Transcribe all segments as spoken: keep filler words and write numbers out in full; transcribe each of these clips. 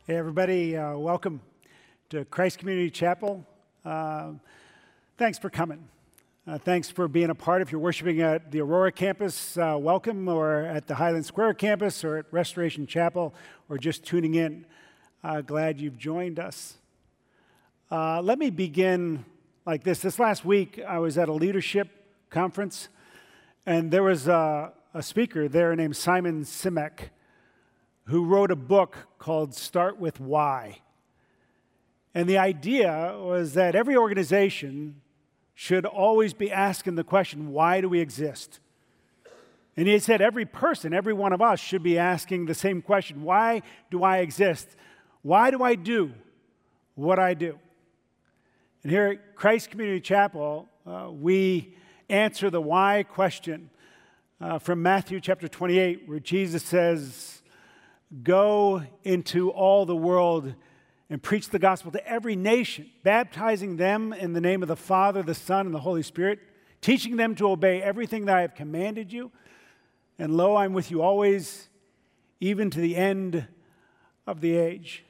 Hey, everybody. Uh, welcome to Christ Community Chapel. Uh, thanks for coming. Uh, thanks for being a part. If you're worshiping at the Aurora campus, uh, welcome, or at the Highland Square campus, or at Restoration Chapel, or just tuning in. Uh, glad you've joined us. Uh, let me begin like this. This last week, I was at a leadership conference, and there was a, a speaker there named Simon Sinek, who wrote a book called Start With Why. And the idea was that every organization should always be asking the question, why do we exist? And he said every person, every one of us should be asking the same question, why do I exist? Why do I do what I do? And here at Christ Community Chapel, uh, we answer the why question uh, from Matthew chapter twenty-eight, where Jesus says, go into all the world and preach the gospel to every nation, baptizing them in the name of the Father, the Son, and the Holy Spirit, teaching them to obey everything that I have commanded you. And lo, I'm with you always, even to the end of the age.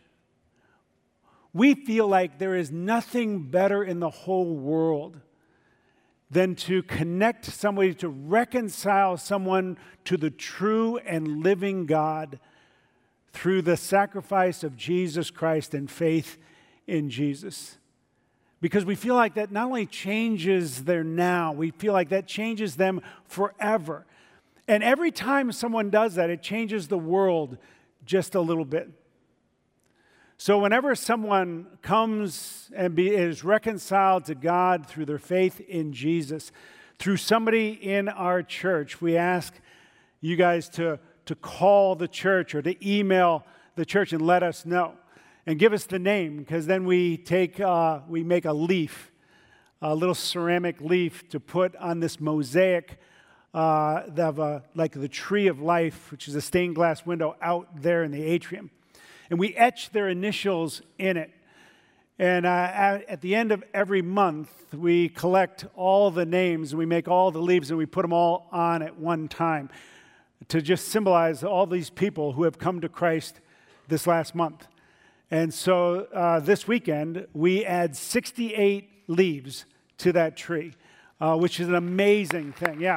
We feel like there is nothing better in the whole world than to connect somebody, to reconcile someone to the true and living God through the sacrifice of Jesus Christ and faith in Jesus. Because we feel like that not only changes their now, we feel like that changes them forever. And every time someone does that, it changes the world just a little bit. So whenever someone comes and be, is reconciled to God through their faith in Jesus, through somebody in our church, we ask you guys to to call the church or to email the church and let us know. And give us the name, because then we take, uh, we make a leaf, a little ceramic leaf to put on this mosaic uh, of a, like the tree of life, which is a stained glass window out there in the atrium. And we etch their initials in it. And uh, at, at the end of every month, we collect all the names, and we make all the leaves, and we put them all on at one time, to just symbolize all these people who have come to Christ this last month. And so uh, this weekend, we add sixty-eight leaves to that tree, uh, which is an amazing thing, yeah.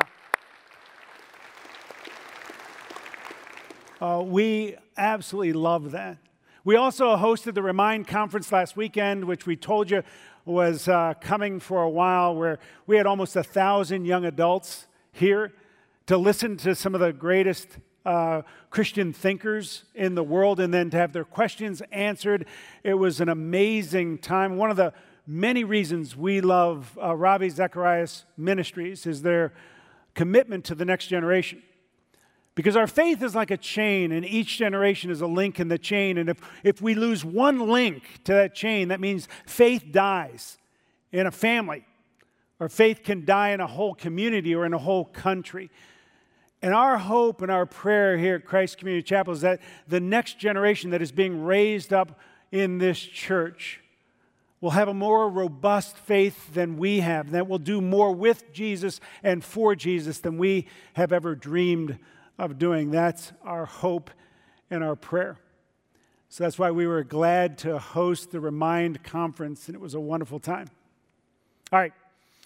Uh, we absolutely love that. We also hosted the Remind Conference last weekend, which we told you was uh, coming for a while, where we had almost a thousand young adults here to listen to some of the greatest uh, Christian thinkers in the world, and then to have their questions answered. It was an amazing time. One of the many reasons we love uh, Ravi Zacharias Ministries is their commitment to the next generation. Because our faith is like a chain, and each generation is a link in the chain. And if, if we lose one link to that chain, that means faith dies in a family, or faith can die in a whole community or in a whole country. And our hope and our prayer here at Christ Community Chapel is that the next generation that is being raised up in this church will have a more robust faith than we have, that will do more with Jesus and for Jesus than we have ever dreamed of doing. That's our hope and our prayer. So that's why we were glad to host the Remind Conference, and it was a wonderful time. All right.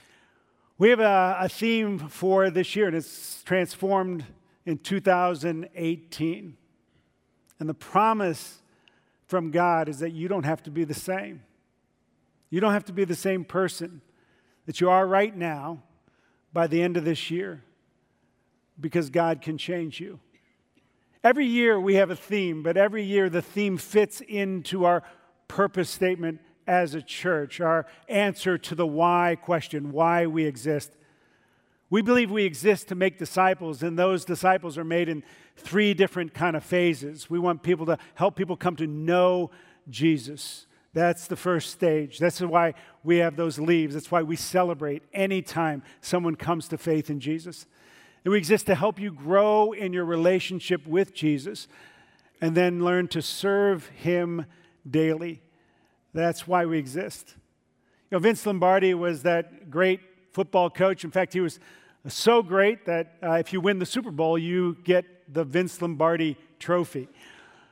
We have a, a theme for this year, and it's transformed in two thousand eighteen. And the promise from God is that you don't have to be the same. You don't have to be the same person that you are right now by the end of this year, because God can change you. Every year we have a theme, but every year the theme fits into our purpose statement as a church, our answer to the why question, why we exist. We believe we exist to make disciples, and those disciples are made in three different kind of phases. We want people to help people come to know Jesus. That's the first stage. That's why we have those leaves. That's why we celebrate anytime someone comes to faith in Jesus. And we exist to help you grow in your relationship with Jesus and then learn to serve Him daily. That's why we exist. You know, Vince Lombardi was that great football coach. In fact, he was so great that uh, if you win the Super Bowl, you get the Vince Lombardi trophy.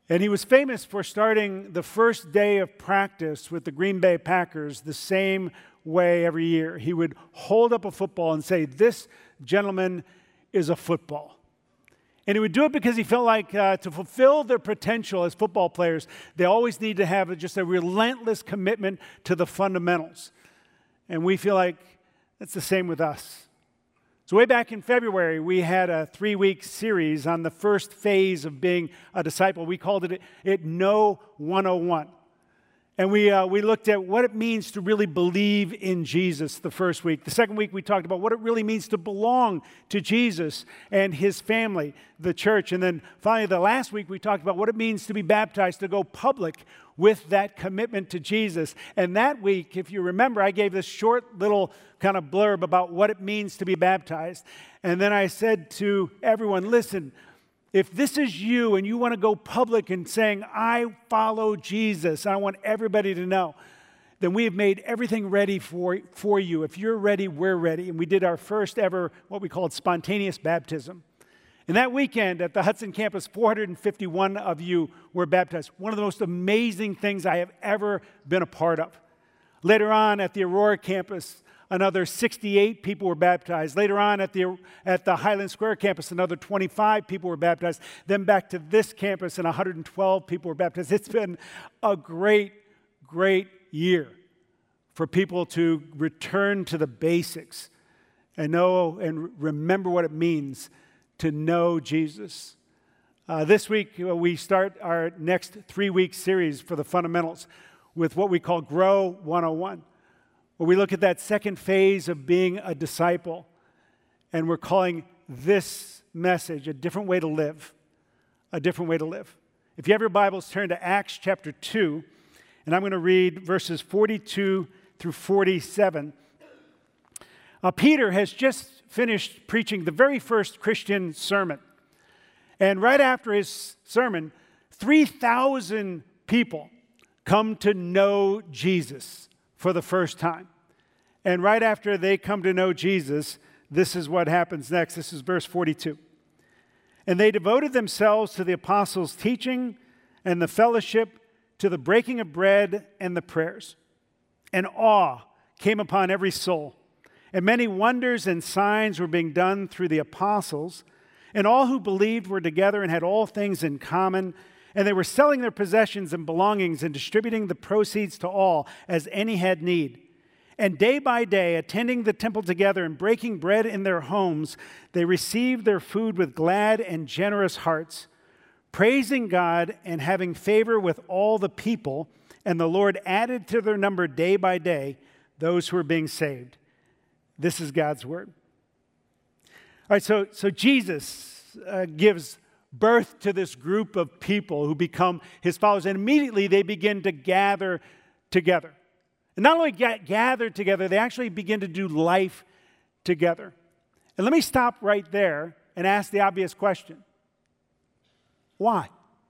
And he was famous for starting the first day of practice with the Green Bay Packers the same way every year. He would hold up a football and say, "This gentleman is a football." And he would do it because he felt like uh, to fulfill their potential as football players, they always need to have just a relentless commitment to the fundamentals. And we feel like that's the same with us. So way back in February, we had a three-week series on the first phase of being a disciple. We called it, it Know one oh one. And we, uh, we looked at what it means to really believe in Jesus the first week. The second week, we talked about what it really means to belong to Jesus and his family, the church. And then finally, the last week, we talked about what it means to be baptized, to go public with that commitment to Jesus. And that week, if you remember, I gave this short little kind of blurb about what it means to be baptized. And then I said to everyone, listen, if this is you and you want to go public and saying, I follow Jesus, I want everybody to know, then we have made everything ready for, for you. If you're ready, we're ready. And we did our first ever, what we called spontaneous baptism. And that weekend at the Hudson campus, four hundred fifty-one of you were baptized. One of the most amazing things I have ever been a part of. Later on at the Aurora campus, another sixty-eight people were baptized. Later on at the, at the Highland Square campus, another twenty-five people were baptized. Then back to this campus, and one hundred twelve people were baptized. It's been a great, great year for people to return to the basics and know and remember what it means to know Jesus. Uh, this week, uh, we start our next three-week series for the fundamentals with what we call Grow one oh one. Where we look at that second phase of being a disciple, and we're calling this message a different way to live, a different way to live. If you have your Bibles, turn to Acts chapter two, and I'm going to read verses forty-two through forty-seven. Uh, Peter has just finished preaching the very first Christian sermon, and right after his sermon, three thousand people come to know Jesus for the first time. And right after they come to know Jesus, this is what happens next. This is verse forty-two. And they devoted themselves to the apostles' teaching and the fellowship, to the breaking of bread and the prayers. And awe came upon every soul. And many wonders and signs were being done through the apostles. And all who believed were together and had all things in common. And they were selling their possessions and belongings and distributing the proceeds to all as any had need. And day by day, attending the temple together and breaking bread in their homes, they received their food with glad and generous hearts, praising God and having favor with all the people. And the Lord added to their number day by day those who were being saved. This is God's word. All right, so, so Jesus uh, gives birth to this group of people who become his followers, and immediately they begin to gather together. And not only get gathered together, they actually begin to do life together. And let me stop right there and ask the obvious question. Why?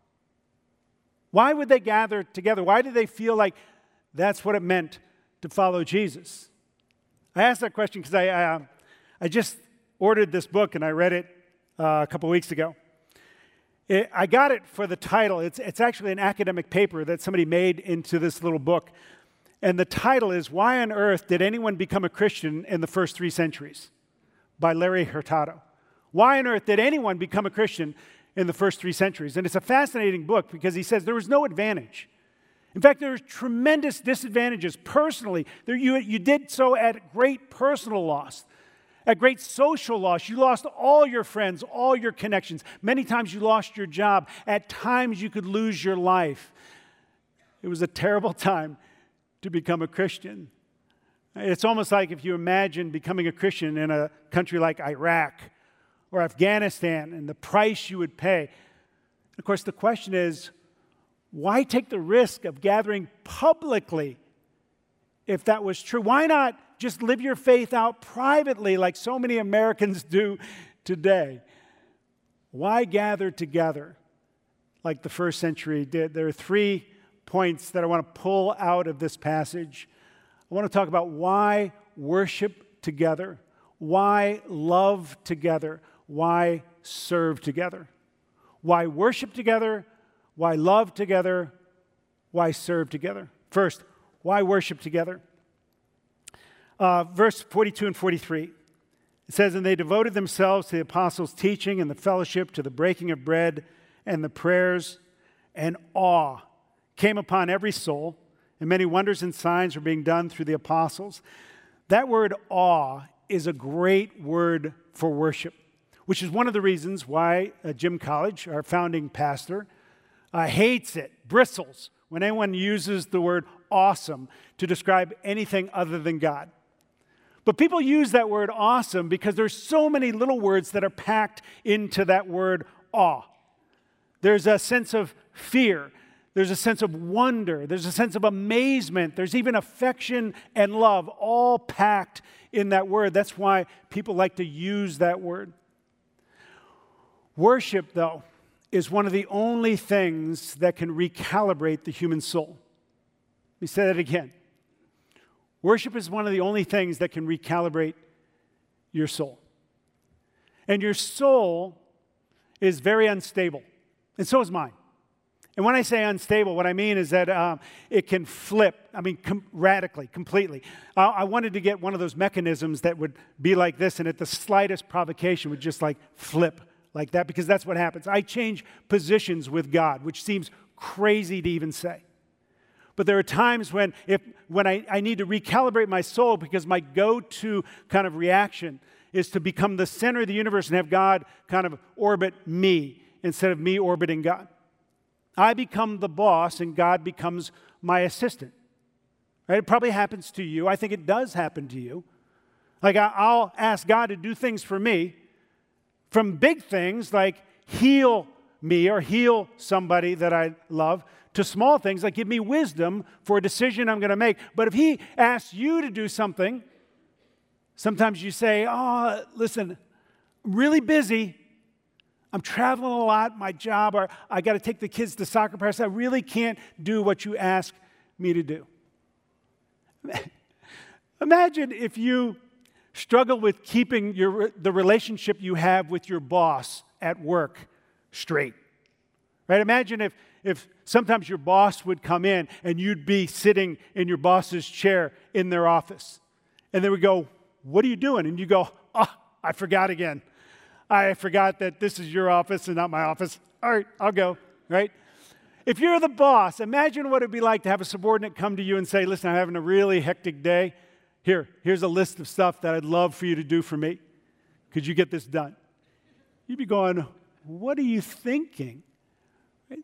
Why would they gather together? Why did they feel like that's what it meant to follow Jesus? I asked that question because I, uh, I just ordered this book and I read it uh, a couple weeks ago. It, I got it for the title. It's, it's actually an academic paper that somebody made into this little book. And the title is, Why on Earth Did Anyone Become a Christian in the First Three Centuries? By Larry Hurtado. Why on earth did anyone become a Christian in the first three centuries? And it's a fascinating book because he says there was no advantage. In fact, there are tremendous disadvantages personally. There, you, you did so at great personal loss, at great social loss. You lost all your friends, all your connections. Many times you lost your job. At times you could lose your life. It was a terrible time to become a Christian. It's almost like if you imagine becoming a Christian in a country like Iraq or Afghanistan and the price you would pay. Of course, the question is, why take the risk of gathering publicly if that was true? Why not just live your faith out privately like so many Americans do today? Why gather together like the first century did? There are three points that I want to pull out of this passage. I want to talk about why worship together, why love together, why serve together. Why worship together, why love together, why serve together. First, why worship together? Uh, verse forty-two and forty-three. It says, and they devoted themselves to the apostles' teaching and the fellowship, to the breaking of bread and the prayers, and awe came upon every soul, and many wonders and signs were being done through the apostles. That word awe is a great word for worship, which is one of the reasons why uh, Jim College, our founding pastor, uh, hates it, bristles, when anyone uses the word awesome to describe anything other than God. But people use that word awesome because there's so many little words that are packed into that word awe. There's a sense of fear. There's a sense of wonder. There's a sense of amazement. There's even affection and love all packed in that word. That's why people like to use that word. Worship, though, is one of the only things that can recalibrate the human soul. Let me say that again. Worship is one of the only things that can recalibrate your soul. And your soul is very unstable, and so is mine. And when I say unstable, what I mean is that um, it can flip, I mean, com- radically, completely. Uh, I wanted to get one of those mechanisms that would be like this, and at the slightest provocation would just like flip like that, because that's what happens. I change positions with God, which seems crazy to even say. But there are times when if when I, I need to recalibrate my soul, because my go-to kind of reaction is to become the center of the universe and have God kind of orbit me instead of me orbiting God. I become the boss and God becomes my assistant. Right? It probably happens to you. I think it does happen to you. Like I, I'll ask God to do things for me, from big things like heal me or heal somebody that I love, to small things like give me wisdom for a decision I'm going to make. But if he asks you to do something, sometimes you say, oh, listen, I'm really busy. I'm traveling a lot, my job, or I got to take the kids to soccer practice. I really can't do what you ask me to do. Imagine if you struggle with keeping your, the relationship you have with your boss at work straight. Right? Imagine if, if sometimes your boss would come in and you'd be sitting in your boss's chair in their office. And they would go, what are you doing? And you go, oh, I forgot again. I forgot that this is your office and not my office. All right, I'll go, right? If you're the boss, imagine what it'd be like to have a subordinate come to you and say, listen, I'm having a really hectic day. Here, here's a list of stuff that I'd love for you to do for me. Could you get this done? You'd be going, what are you thinking? Right?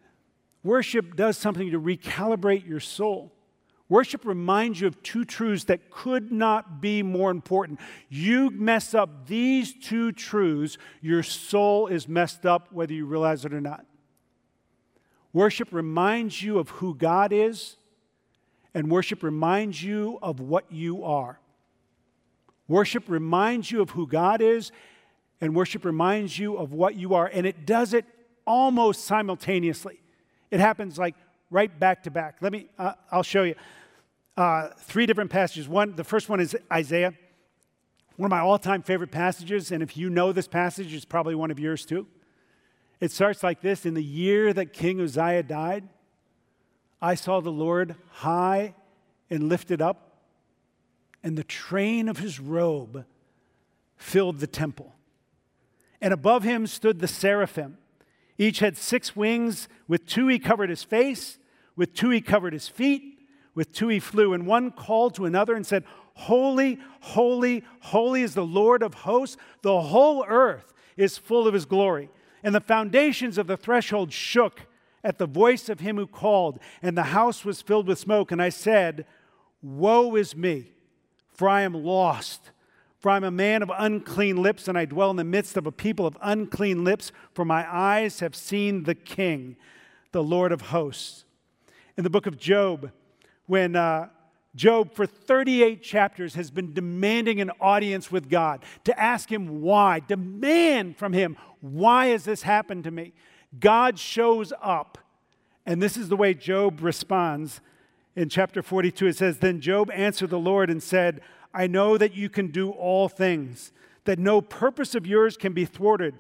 Worship does something to recalibrate your soul. Worship reminds you of two truths that could not be more important. You mess up these two truths, your soul is messed up whether you realize it or not. Worship reminds you of who God is, and worship reminds you of what you are. Worship reminds you of who God is, and worship reminds you of what you are. And it does it almost simultaneously. It happens like right back to back. Let me, uh, I'll show you. Uh, three different passages. One, the first one is Isaiah, one of my all-time favorite passages, and if you know this passage, it's probably one of yours too. It starts like this: in the year that King Uzziah died, I saw the Lord high and lifted up, and the train of his robe filled the temple. And above him stood the seraphim. Each had six wings. With two he covered his face, with two he covered his feet, with two he flew, and one called to another and said, holy, holy, holy is the Lord of hosts. The whole earth is full of his glory. And the foundations of the threshold shook at the voice of him who called, and the house was filled with smoke. And I said, woe is me, for I am lost. For I am a man of unclean lips, and I dwell in the midst of a people of unclean lips, for my eyes have seen the King, the Lord of hosts. In the book of Job, when uh, Job, for thirty-eight chapters, has been demanding an audience with God, to ask him why, demand from him, why has this happened to me? God shows up, and this is the way Job responds. In chapter forty-two, it says, then Job answered the Lord and said, I know that you can do all things, that no purpose of yours can be thwarted.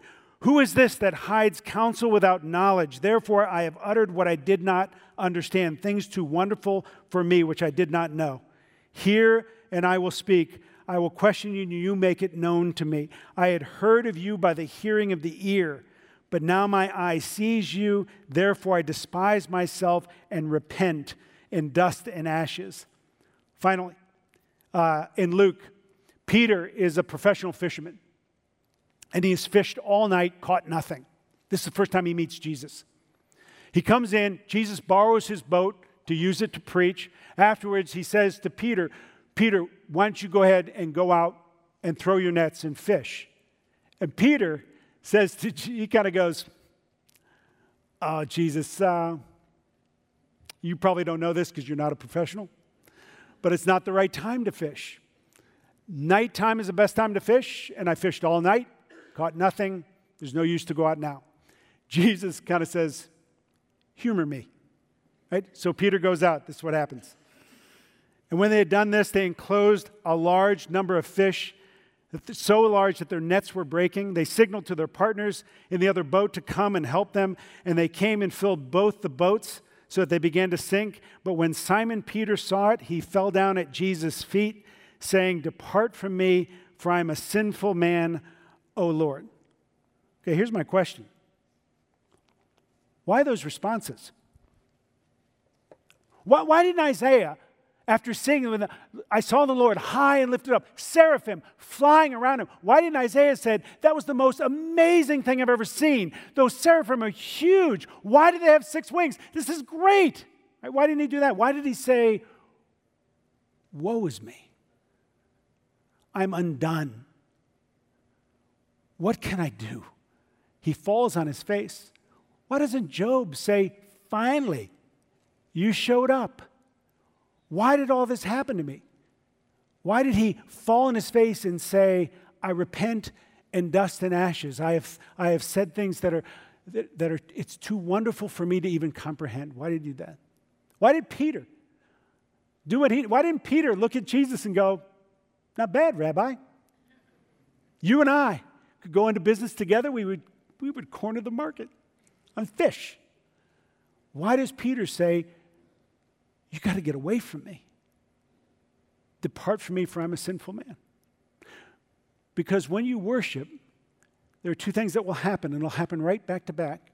Who is this that hides counsel without knowledge? Therefore, I have uttered what I did not understand, things too wonderful for me, which I did not know. Hear, and I will speak. I will question you, and you make it known to me. I had heard of you by the hearing of the ear, but now my eye sees you. Therefore, I despise myself and repent in dust and ashes. Finally, uh, in Luke, Peter is a professional fisherman. And he has fished all night, caught nothing. This is the first time he meets Jesus. He comes in, Jesus borrows his boat to use it to preach. Afterwards, he says to Peter, Peter, why don't you go ahead and go out and throw your nets and fish? And Peter says, to, he kind of goes, oh, Jesus, uh, you probably don't know this because you're not a professional, but it's not the right time to fish. Nighttime is the best time to fish, and I fished all night. Caught nothing. There's no use to go out now. Jesus kind of says, humor me. Right? So Peter goes out. This is what happens. And when they had done this, they enclosed a large number of fish, so large that their nets were breaking. They signaled to their partners in the other boat to come and help them. And they came and filled both the boats so that they began to sink. But when Simon Peter saw it, he fell down at Jesus' feet, saying, depart from me, for I am a sinful man, O Lord. Okay, here's my question. Why those responses? Why, why didn't Isaiah, after seeing, I saw the Lord high and lifted up, seraphim flying around him, why didn't Isaiah say, that was the most amazing thing I've ever seen? Those seraphim are huge. Why do they have six wings? This is great. Right? Why didn't he do that? Why did he say, woe is me? I'm undone. What can I do? He falls on his face. Why doesn't Job say, finally, you showed up? Why did all this happen to me? Why did he fall on his face and say, I repent in dust and ashes? I have, I have said things that are, that, that are, it's too wonderful for me to even comprehend. Why did he do that? Why did Peter do what he, why didn't Peter look at Jesus and go, not bad, Rabbi. You and I could go into business together. We would, we would corner the market on fish. Why does Peter say, you got to get away from me? Depart from me, for I'm a sinful man. Because when you worship, there are two things that will happen, and it'll happen right back to back.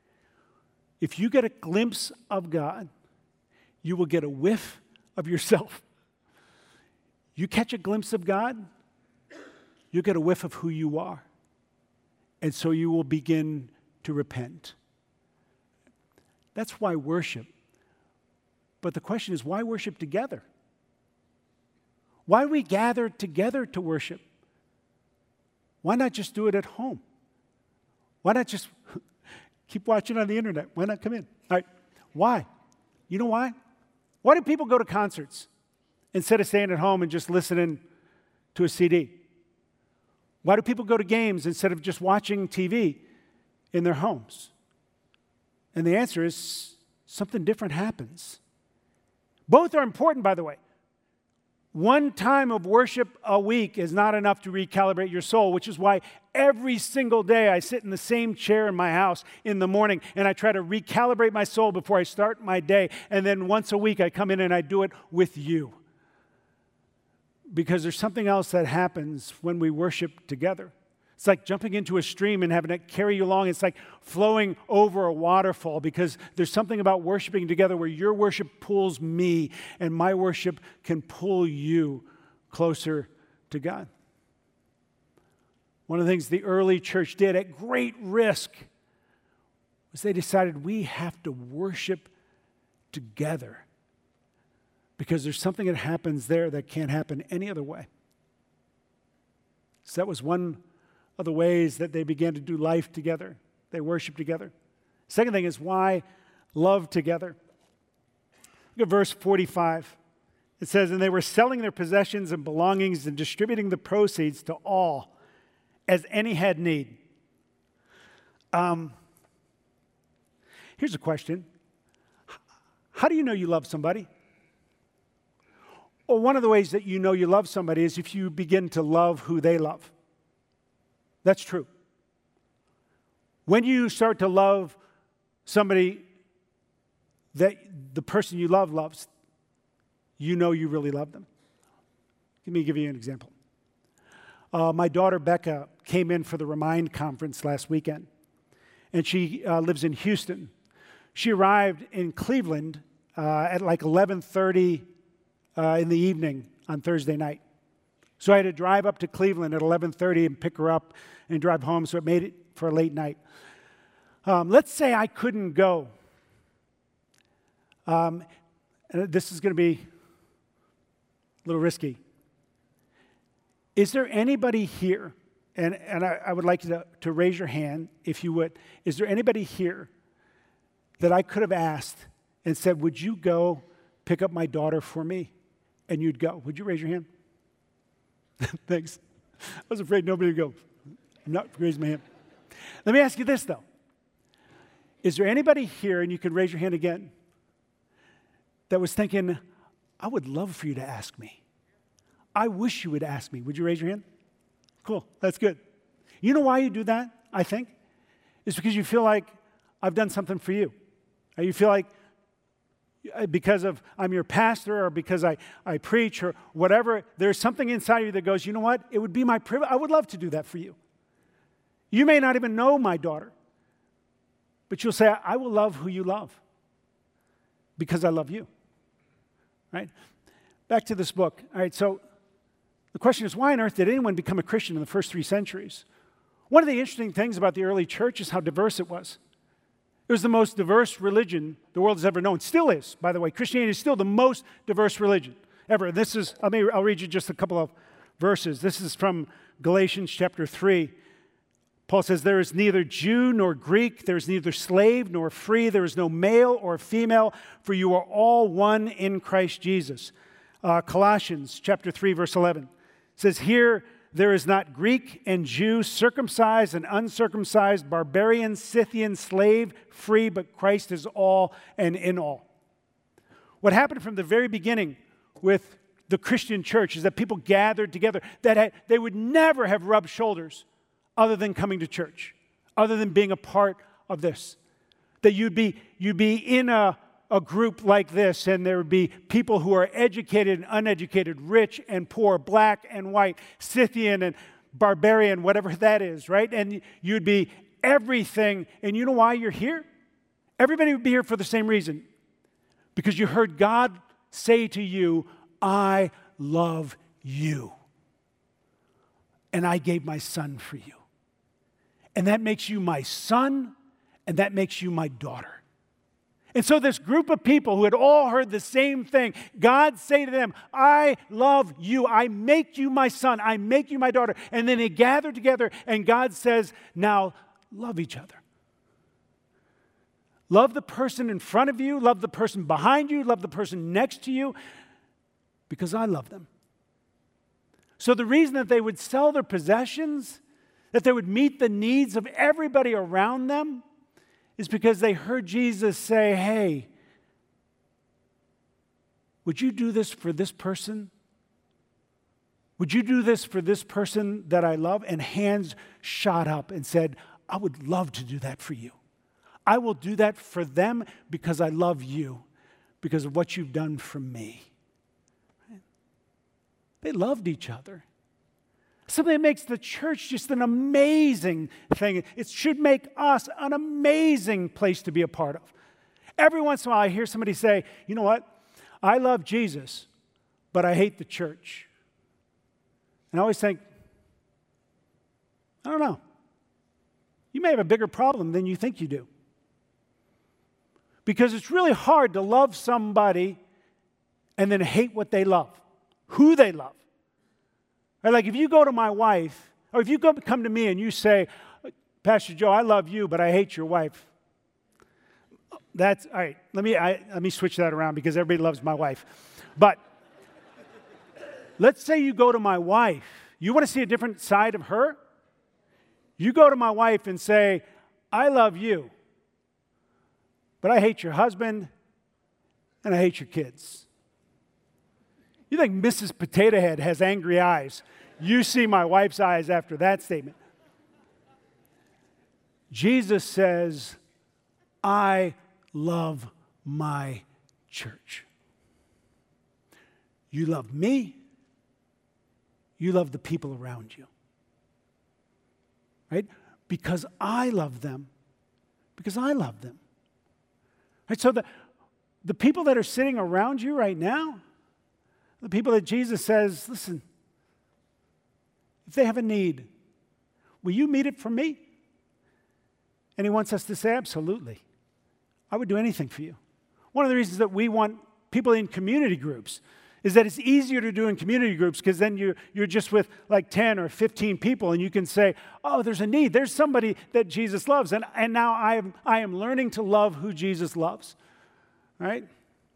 If you get a glimpse of God, you will get a whiff of yourself. You catch a glimpse of God, you get a whiff of who you are. And so you will begin to repent. That's why worship. But the question is, why worship together? Why we gather together to worship? Why not just do it at home? Why not just keep watching on the internet? Why not come in? All right. Why? You know why? Why do people go to concerts instead of staying at home and just listening to a C D? Why do people go to games instead of just watching T V in their homes? And the answer is something different happens. Both are important, by the way. One time of worship a week is not enough to recalibrate your soul, which is why every single day I sit in the same chair in my house in the morning and I try to recalibrate my soul before I start my day. And then once a week I come in and I do it with you. Because there's something else that happens when we worship together. It's like jumping into a stream and having it carry you along. It's like flowing over a waterfall, because there's something about worshiping together where your worship pulls me and my worship can pull you closer to God. One of the things the early church did at great risk was they decided we have to worship together, because there's something that happens there that can't happen any other way. So that was one of the ways that they began to do life together. They worship together. Second thing is, why love together? Look at verse forty-five. It says, and they were selling their possessions and belongings and distributing the proceeds to all as any had need. Um, here's a question. How do you know you love somebody? Well, one of the ways that you know you love somebody is if you begin to love who they love. That's true. When you start to love somebody that the person you love loves, you know you really love them. Let me give you an example. Uh, my daughter Becca came in for the Remind conference last weekend, and she uh, lives in Houston. She arrived in Cleveland uh, at like eleven thirty uh, in the evening on Thursday night. So I had to drive up to Cleveland at eleven thirty and pick her up and drive home, so it made it for a late night. Um, let's say I couldn't go. Um, and this is going to be a little risky. Is there anybody here, and, and I, I would like you to, to raise your hand if you would, is there anybody here that I could have asked and said, would you go pick up my daughter for me? And you'd go. Would you raise your hand? Thanks. I was afraid nobody would go. I'm not raising my hand. Let me ask you this, though. Is there anybody here, and you can raise your hand again, that was thinking, I would love for you to ask me. I wish you would ask me. Would you raise your hand? Cool. That's good. You know why you do that, I think? It's because you feel like I've done something for you. Or you feel like because of I'm your pastor or because I, I preach or whatever, there's something inside of you that goes, you know what? It would be my privilege. I would love to do that for you. You may not even know my daughter, but you'll say, I will love who you love because I love you. Right? Back to this book. All right, so the question is, why on earth did anyone become a Christian in the first three centuries? One of the interesting things about the early church is how diverse it was. It was the most diverse religion the world has ever known. Still is, by the way. Christianity is still the most diverse religion ever. This is, I'll, maybe, I'll read you just a couple of verses. This is from Galatians chapter three. Paul says, there is neither Jew nor Greek, there is neither slave nor free, there is no male or female, for you are all one in Christ Jesus. Uh, Colossians chapter three, verse eleven says, here there is not Greek and Jew, circumcised and uncircumcised, barbarian, Scythian, slave, free, but Christ is all and in all. What happened from the very beginning with the Christian church is that people gathered together, that had, they would never have rubbed shoulders other than coming to church, other than being a part of this. That you'd be, you'd be in a, a group like this, and there would be people who are educated and uneducated, rich and poor, black and white, Scythian and barbarian, whatever that is, right? And you'd be everything. And you know why you're here? Everybody would be here for the same reason. Because you heard God say to you, I love you. And I gave my son for you. And that makes you my son, and that makes you my daughter. And so this group of people who had all heard the same thing, God say to them, I love you. I make you my son. I make you my daughter. And then they gather together, and God says, now love each other. Love the person in front of you. Love the person behind you. Love the person next to you. Because I love them. So the reason that they would sell their possessions, that they would meet the needs of everybody around them, is because they heard Jesus say, hey, would you do this for this person? Would you do this for this person that I love? And hands shot up and said, I would love to do that for you. I will do that for them because I love you, because of what you've done for me. They loved each other. Something that makes the church just an amazing thing. It should make us an amazing place to be a part of. Every once in a while I hear somebody say, you know what? I love Jesus, but I hate the church. And I always think, I don't know. You may have a bigger problem than you think you do. Because it's really hard to love somebody and then hate what they love, who they love. Right? Like if you go to my wife, or if you go, come to me and you say, Pastor Joe, I love you, but I hate your wife. That's, all right, let me, I, let me switch that around because everybody loves my wife. But let's say you go to my wife. You want to see a different side of her? You go to my wife and say, I love you, but I hate your husband and I hate your kids. You think Missus Potato Head has angry eyes. You see my wife's eyes after that statement. Jesus says, I love my church. You love me. You love the people around you. Right? Because I love them. Because I love them. Right? So the, the people that are sitting around you right now, the people that Jesus says, listen, if they have a need, will you meet it for me? And he wants us to say, absolutely. I would do anything for you. One of the reasons that we want people in community groups is that it's easier to do in community groups because then you're, you're just with like ten or fifteen people and you can say, oh, there's a need. There's somebody that Jesus loves. And, and now I am, I am learning to love who Jesus loves. Right?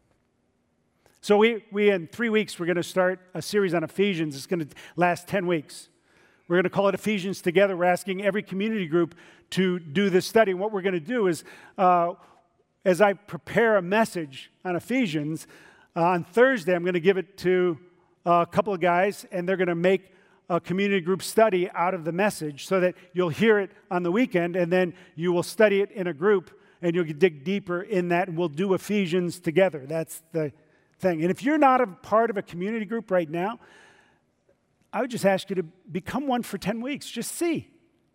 So we, we in three weeks, we're going to start a series on Ephesians. It's going to last ten weeks. We're going to call it Ephesians Together. We're asking every community group to do this study. And what we're going to do is, uh, as I prepare a message on Ephesians, uh, on Thursday, I'm going to give it to a couple of guys, and they're going to make a community group study out of the message so that you'll hear it on the weekend, and then you will study it in a group, and you'll dig deeper in that, and we'll do Ephesians together. That's the thing. And if you're not a part of a community group right now, I would just ask you to become one for ten weeks. Just see.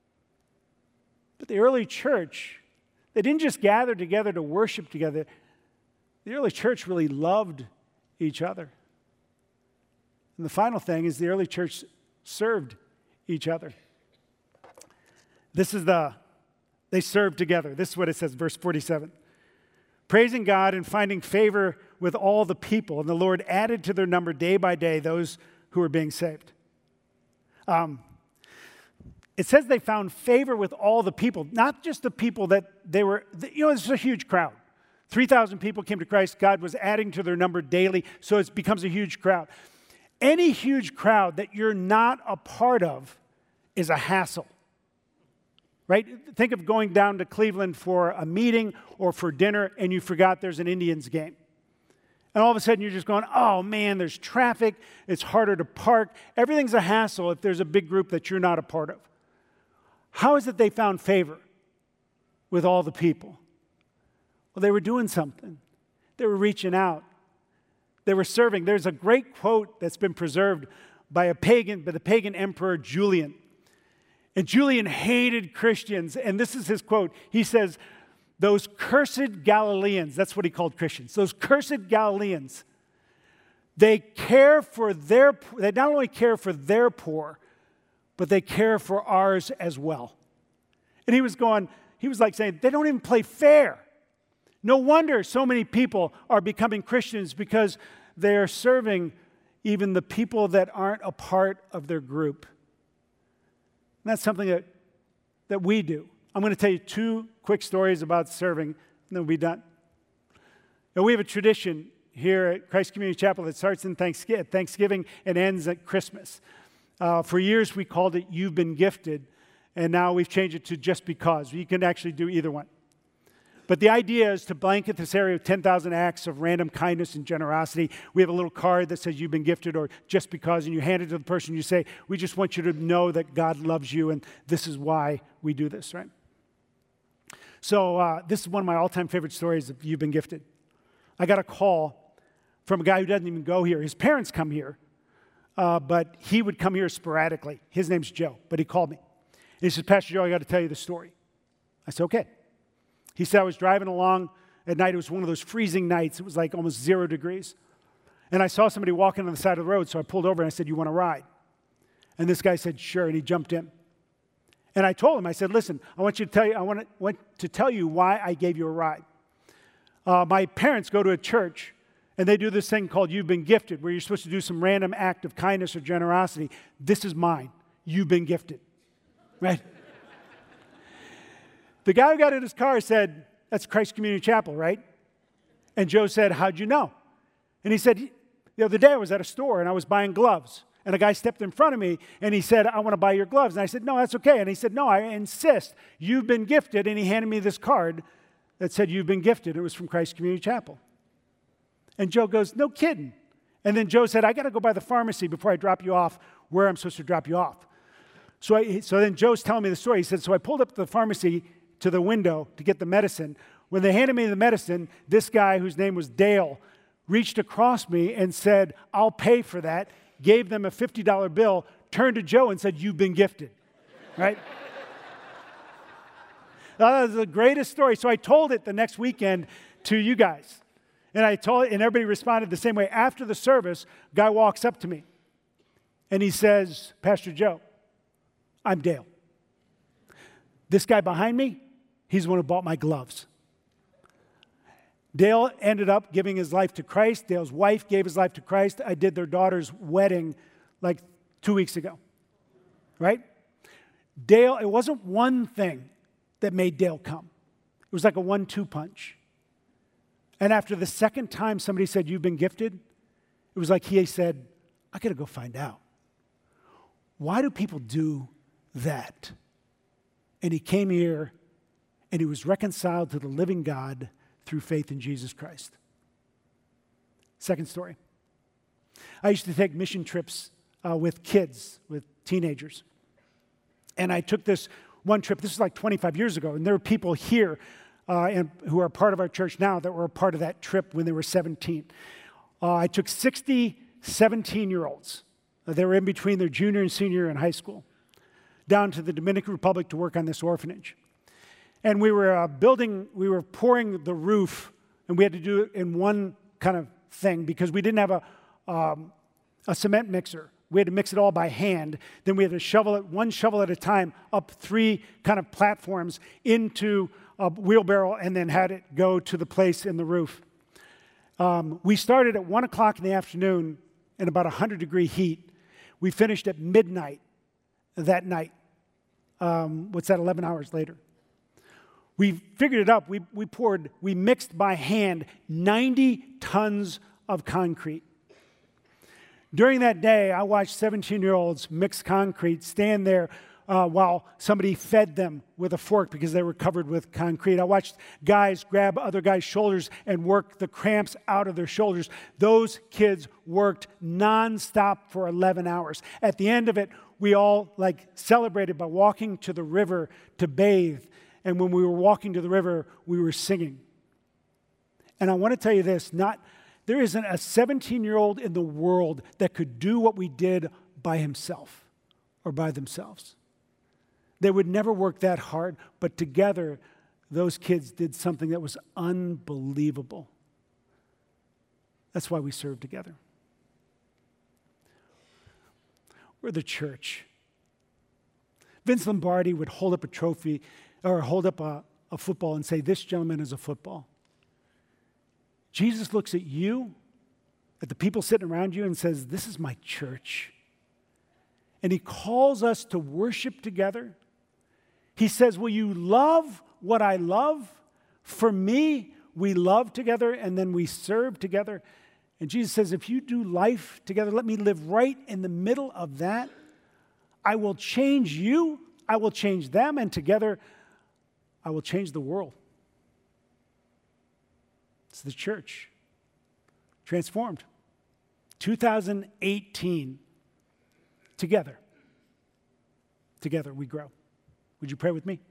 But the early church, they didn't just gather together to worship together. The early church really loved each other. And the final thing is the early church served each other. This is the, they served together. This is what it says, verse forty-seven. Praising God and finding favor with all the people, and the Lord added to their number day by day those who were being saved. Um, it says they found favor with all the people, not just the people that they were, you know, it's a huge crowd. three thousand people came to Christ. God was adding to their number daily, so it becomes a huge crowd. Any huge crowd that you're not a part of is a hassle, right? Think of going down to Cleveland for a meeting or for dinner, and you forgot there's an Indians game. And all of a sudden, you're just going, oh, man, there's traffic. It's harder to park. Everything's a hassle if there's a big group that you're not a part of. How is it they found favor with all the people? Well, they were doing something. They were reaching out. They were serving. There's a great quote that's been preserved by a pagan, by the pagan emperor Julian. And Julian hated Christians. And this is his quote. He says, those cursed Galileans, that's what he called Christians, those cursed Galileans, they care for their, they not only care for their poor, but they care for ours as well. And he was going, he was like saying, they don't even play fair. No wonder so many people are becoming Christians because they are serving even the people that aren't a part of their group. And that's something that, that we do. I'm going to tell you two quick stories about serving, and then we'll be done. Now, we have a tradition here at Christ Community Chapel that starts in Thanksgiving and ends at Christmas. Uh, for years, we called it You've Been Gifted, and now we've changed it to Just Because. You can actually do either one. But the idea is to blanket this area with ten thousand acts of random kindness and generosity. We have a little card that says You've Been Gifted or Just Because, and you hand it to the person. You say, we just want you to know that God loves you, and this is why we do this, right? So uh, this is one of my all-time favorite stories of You've Been Gifted. I got a call from a guy who doesn't even go here. His parents come here, uh, but he would come here sporadically. His name's Joe, but he called me. And he said, Pastor Joe, I got to tell you the story. I said, okay. He said, I was driving along at night. It was one of those freezing nights. It was like almost zero degrees. And I saw somebody walking on the side of the road, so I pulled over and I said, you want to ride? And this guy said, sure, and he jumped in. And I told him, I said, listen, I want you to tell you, I want to, want to tell you why I gave you a ride. Uh, my parents go to a church, and they do this thing called You've Been Gifted, where you're supposed to do some random act of kindness or generosity. This is mine. You've been gifted. Right? The guy who got in his car said, that's Christ Community Chapel, right? And Joe said, how'd you know? And he said, the other day I was at a store, and I was buying gloves. And a guy stepped in front of me, and he said, I want to buy your gloves. And I said, no, that's okay. And he said, no, I insist. You've been gifted. And he handed me this card that said, You've Been Gifted. It was from Christ Community Chapel. And Joe goes, no kidding. And then Joe said, I got to go by the pharmacy before I drop you off where I'm supposed to drop you off. So, I, so then Joe's telling me the story. He said, so I pulled up to the pharmacy to the window to get the medicine. When they handed me the medicine, this guy, whose name was Dale, reached across me and said, "I'll pay for that," gave them a fifty dollar bill, turned to Joe and said, "You've been gifted," right? That was the greatest story. So I told it the next weekend to you guys. And I told it, and everybody responded the same way. After the service, a guy walks up to me, and he says, "Pastor Joe, I'm Dale. This guy behind me, he's the one who bought my gloves." Dale ended up giving his life to Christ. Dale's wife gave his life to Christ. I did their daughter's wedding like two weeks ago, right? Dale, it wasn't one thing that made Dale come. It was like a one two punch. And after the second time somebody said, "You've been gifted," it was like he said, "I got to go find out. Why do people do that?" And he came here, and he was reconciled to the living God through faith in Jesus Christ. Second story. I used to take mission trips uh, with kids, with teenagers. And I took this one trip, this is like twenty-five years ago, and there were people here uh, and, who are part of our church now that were a part of that trip when they were seventeen. Uh, I took sixty seventeen-year-olds. Uh, they were in between their junior and senior in high school, down to the Dominican Republic to work on this orphanage. And we were uh, building, we were pouring the roof, and we had to do it in one kind of thing because we didn't have a, um, a cement mixer. We had to mix it all by hand. Then we had to shovel it, one shovel at a time, up three kind of platforms into a wheelbarrow and then had it go to the place in the roof. Um, we started at one o'clock in the afternoon in about one hundred degree heat. We finished at midnight that night. Um, what's that, eleven hours later? We figured it up. We, we poured, we mixed by hand ninety tons of concrete. During that day, I watched seventeen-year-olds mix concrete, stand there uh, while somebody fed them with a fork because they were covered with concrete. I watched guys grab other guys' shoulders and work the cramps out of their shoulders. Those kids worked nonstop for eleven hours. At the end of it, we all like celebrated by walking to the river to bathe. And when we were walking to the river, we were singing. And I want to tell you this, not, there isn't a seventeen-year-old in the world that could do what we did by himself or by themselves. They would never work that hard, but together, those kids did something that was unbelievable. That's why we serve together. We're the church. Vince Lombardi would hold up a trophy or hold up a, a football and say, "This gentleman is a football." Jesus looks at you, at the people sitting around you, and says, "This is my church." And he calls us to worship together. He says, "Will you love what I love? For me, we love together, and then we serve together." And Jesus says, if you do life together, let me live right in the middle of that. I will change you, I will change them, and together I will change the world. It's the church. Transformed. two thousand eighteen. Together. Together we grow. Would you pray with me?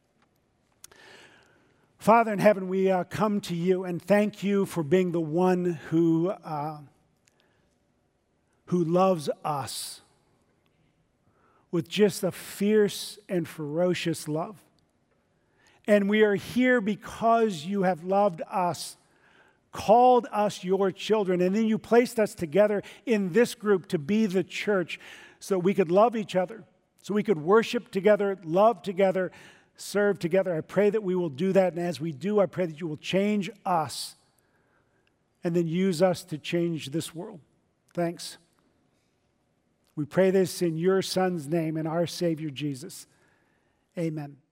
Father in heaven, we uh, come to you and thank you for being the one who, uh, who loves us with just a fierce and ferocious love. And we are here because you have loved us, called us your children, and then you placed us together in this group to be the church so we could love each other, so we could worship together, love together, serve together. I pray that we will do that, and as we do, I pray that you will change us and then use us to change this world. Thanks. We pray this in your Son's name and our Savior, Jesus. Amen.